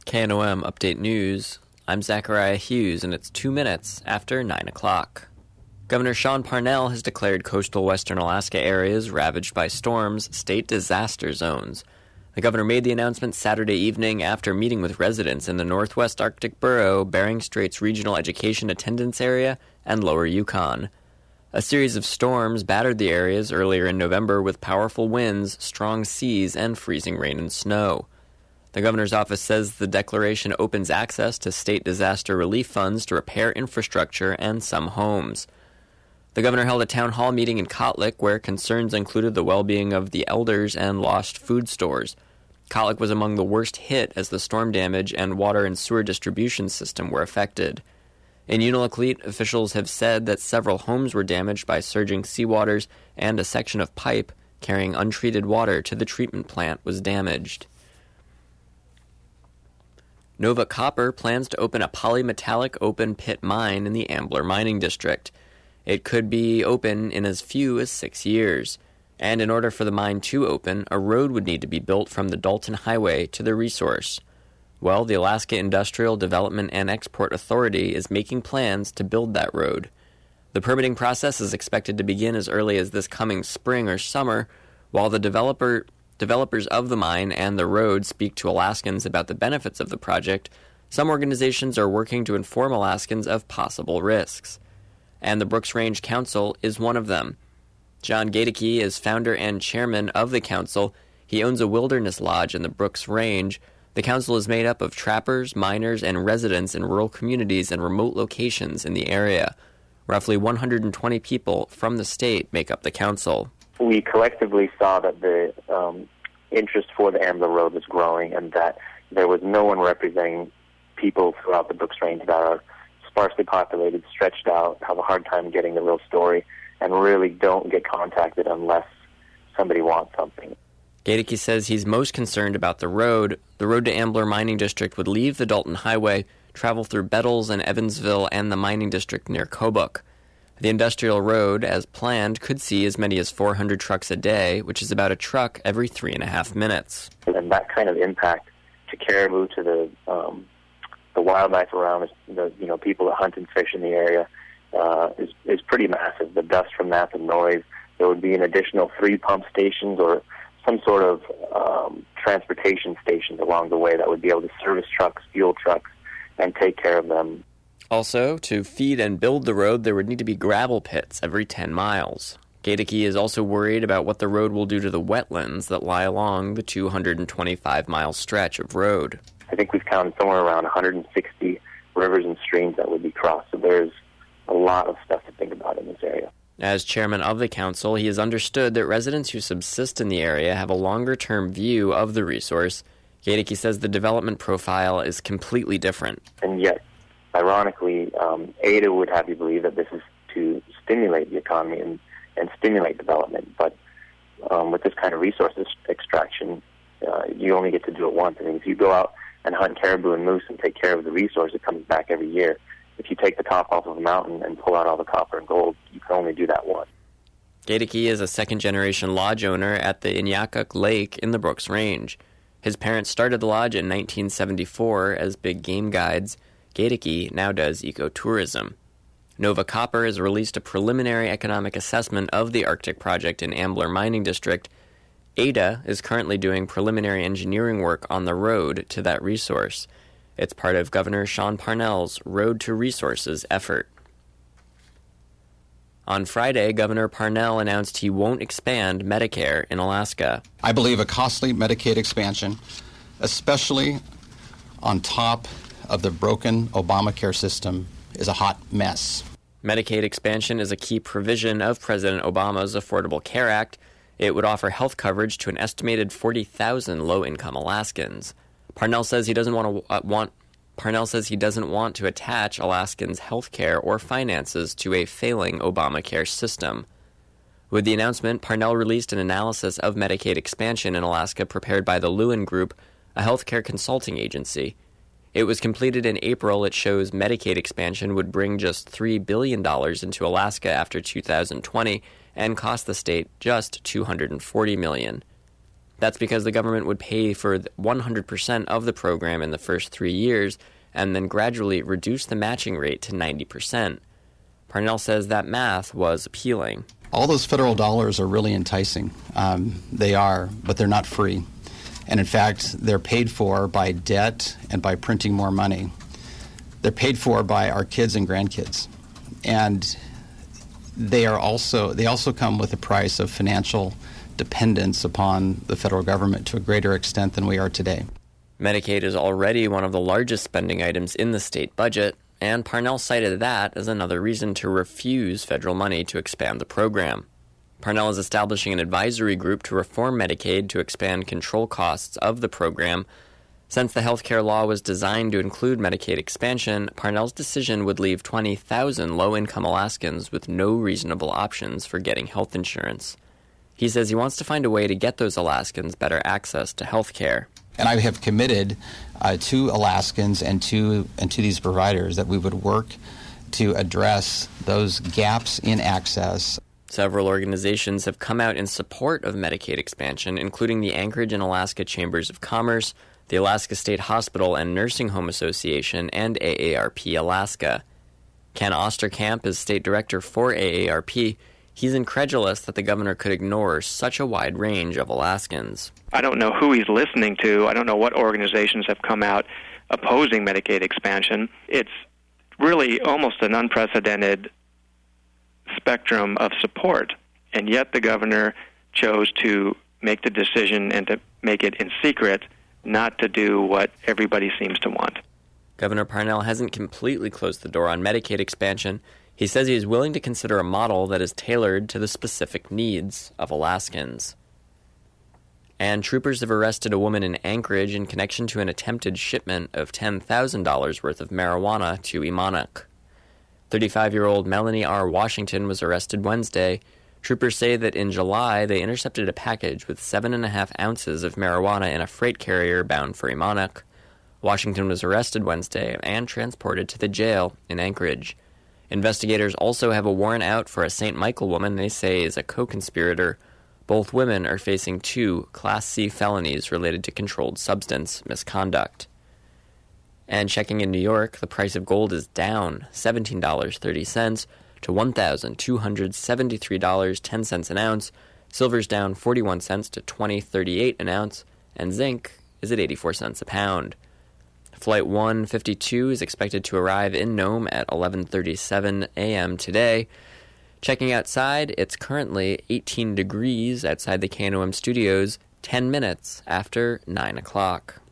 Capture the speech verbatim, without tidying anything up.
K N O M Update News. I'm Zachariah Hughes, and it's two minutes after nine o'clock. Governor Sean Parnell has declared coastal western Alaska areas ravaged by storms state disaster zones. The governor made the announcement Saturday evening after meeting with residents in the Northwest Arctic Borough, Bering Straits Regional Education Attendance Area, and Lower Yukon. A series of storms battered the areas earlier in November with powerful winds, strong seas, and freezing rain and snow. The governor's office says the declaration opens access to state disaster relief funds to repair infrastructure and some homes. The governor held a town hall meeting in Kotlik where concerns included the well-being of the elders and lost food stores. Kotlik was among the worst hit as the storm damage and water and sewer distribution system were affected. In Unalakleet, officials have said that several homes were damaged by surging seawaters and a section of pipe carrying untreated water to the treatment plant was damaged. Nova Copper plans to open a polymetallic open-pit mine in the Ambler Mining District. It could be open in as few as six years. And in order for the mine to open, a road would need to be built from the Dalton Highway to the resource. Well, the Alaska Industrial Development and Export Authority is making plans to build that road. The permitting process is expected to begin as early as this coming spring or summer, while the developer developers of the mine and the road speak to Alaskans about the benefits of the project. Some organizations are working to inform Alaskans of possible risks. And the Brooks Range Council is one of them. John Gadicke is founder and chairman of the council. He owns a wilderness lodge in the Brooks Range. The council is made up of trappers, miners, and residents in rural communities and remote locations in the area. Roughly one hundred twenty people from the state make up the council. We collectively saw that the um, interest for the Ambler Road was growing and that there was no one representing people throughout the Brooks Range that are sparsely populated, stretched out, have a hard time getting the real story, and really don't get contacted unless somebody wants something. Gadicke says he's most concerned about the road. The road to Ambler Mining District would leave the Dalton Highway, travel through Bettles and Evansville and the mining district near Kobuk. The industrial road, as planned, could see as many as four hundred trucks a day, which is about a truck every three and a half minutes. And that kind of impact to caribou, to the um, the wildlife around, the you know people that hunt and fish in the area, uh, is is pretty massive. The dust from that, the noise. There would be an additional three pump stations or some sort of um, transportation stations along the way that would be able to service trucks, fuel trucks, and take care of them. Also, to feed and build the road, there would need to be gravel pits every ten miles. Gadicke is also worried about what the road will do to the wetlands that lie along the two hundred twenty-five mile stretch of road. I think we've counted somewhere around one hundred sixty rivers and streams that would be crossed, so there's a lot of stuff to think about in this area. As chairman of the council, he has understood that residents who subsist in the area have a longer-term view of the resource. Gadicke says the development profile is completely different. And yet, ironically, um, A D A would have you believe that this is to stimulate the economy and, and stimulate development. But um, with this kind of resource extraction, uh, you only get to do it once. I mean, if you go out and hunt caribou and moose and take care of the resource, it comes back every year. If you take the top off of a mountain and pull out all the copper and gold, you can only do that once. Gadicke is a second-generation lodge owner at the Inyakuk Lake in the Brooks Range. His parents started the lodge in nineteen seventy-four as big game guides. Gadicke now does ecotourism. Nova Copper has released a preliminary economic assessment of the Arctic project in Ambler Mining District. A D A is currently doing preliminary engineering work on the road to that resource. It's part of Governor Sean Parnell's Road to Resources effort. On Friday, Governor Parnell announced he won't expand Medicare in Alaska. I believe a costly Medicaid expansion, especially on top of the broken Obamacare system, is a hot mess. Medicaid expansion is a key provision of President Obama's Affordable Care Act. It would offer health coverage to an estimated forty thousand low-income Alaskans. Parnell says he doesn't want to uh, want. Parnell says he doesn't want to attach Alaskans' health care or finances to a failing Obamacare system. With the announcement, Parnell released an analysis of Medicaid expansion in Alaska prepared by the Lewin Group, a healthcare consulting agency. It was completed in April. It shows Medicaid expansion would bring just three billion dollars into Alaska after two thousand twenty and cost the state just two hundred forty million dollars. That's because the government would pay for one hundred percent of the program in the first three years and then gradually reduce the matching rate to ninety percent. Parnell says that math was appealing. All those federal dollars are really enticing. Um, they are, but they're not free. And in fact, they're paid for by debt and by printing more money. They're paid for by our kids and grandkids. And they are also they also come with a price of financial dependence upon the federal government to a greater extent than we are today. Medicaid is already one of the largest spending items in the state budget, and Parnell cited that as another reason to refuse federal money to expand the program. Parnell is establishing an advisory group to reform Medicaid to expand control costs of the program. Since the health care law was designed to include Medicaid expansion, Parnell's decision would leave twenty thousand low-income Alaskans with no reasonable options for getting health insurance. He says he wants to find a way to get those Alaskans better access to health care. And I have committed uh, to Alaskans and to and to these providers that we would work to address those gaps in access. Several organizations have come out in support of Medicaid expansion, including the Anchorage and Alaska Chambers of Commerce, the Alaska State Hospital and Nursing Home Association, and A A R P Alaska. Ken Osterkamp is state director for A A R P. He's incredulous that the governor could ignore such a wide range of Alaskans. I don't know who he's listening to. I don't know what organizations have come out opposing Medicaid expansion. It's really almost an unprecedented spectrum of support, and yet the governor chose to make the decision and to make it in secret, not to do what everybody seems to want. Governor Parnell hasn't completely closed the door on Medicaid expansion. He says he is willing to consider a model that is tailored to the specific needs of Alaskans. And troopers have arrested a woman in Anchorage in connection to an attempted shipment of ten thousand dollars worth of marijuana to Imanak. thirty-five-year-old Melanie R. Washington was arrested Wednesday. Troopers say that in July they intercepted a package with seven and a half ounces of marijuana in a freight carrier bound for Imanak. Washington was arrested Wednesday and transported to the jail in Anchorage. Investigators also have a warrant out for a Saint Michael woman they say is a co-conspirator. Both women are facing two Class C felonies related to controlled substance misconduct. And checking in New York, the price of gold is down seventeen dollars and thirty cents to one thousand two hundred seventy-three dollars and ten cents an ounce. Silver's down forty-one cents to twenty dollars and thirty-eight cents an ounce, and zinc is at eighty-four cents a pound. Flight one fifty-two is expected to arrive in Nome at eleven thirty-seven a.m. today. Checking outside, it's currently eighteen degrees outside the K N O M studios, ten minutes after nine o'clock.